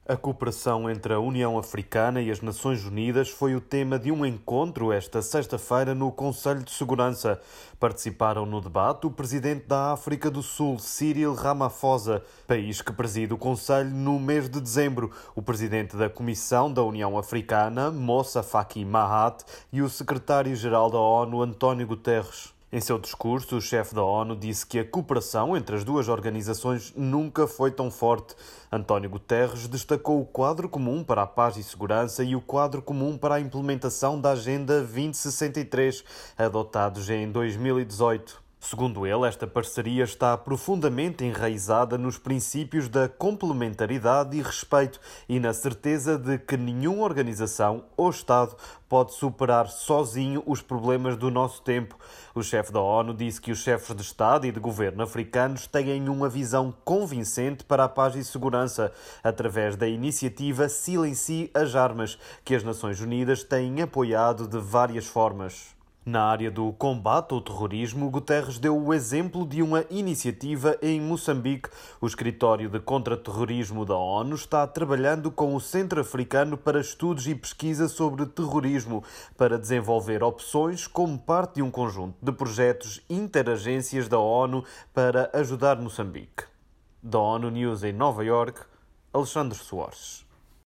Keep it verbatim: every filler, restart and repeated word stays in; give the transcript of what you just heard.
A cooperação entre a União Africana e as Nações Unidas foi o tema de um encontro esta sexta-feira no Conselho de Segurança. Participaram no debate o presidente da África do Sul, Cyril Ramaphosa, país que preside o Conselho no mês de dezembro, o presidente da Comissão da União Africana, Moussa Faki Mahamat, e o secretário-geral da ONU, António Guterres. Em seu discurso, o chefe da ONU disse que a cooperação entre as duas organizações nunca foi tão forte. António Guterres destacou o quadro comum para a paz e segurança e o quadro comum para a implementação da Agenda vinte sessenta e três, adotados em dois mil e dezoito. Segundo ele, esta parceria está profundamente enraizada nos princípios da complementaridade e respeito e na certeza de que nenhuma organização ou Estado pode superar sozinho os problemas do nosso tempo. O chefe da ONU disse que os chefes de Estado e de governo africanos têm uma visão convincente para a paz e segurança, através da iniciativa Silencie as Armas, que as Nações Unidas têm apoiado de várias formas. Na área do combate ao terrorismo, Guterres deu o exemplo de uma iniciativa em Moçambique. O Escritório de Contra-Terrorismo da ONU está trabalhando com o Centro Africano para Estudos e Pesquisa sobre Terrorismo para desenvolver opções como parte de um conjunto de projetos interagências da ONU para ajudar Moçambique. Da ONU News em Nova Iorque, Alexandre Soares.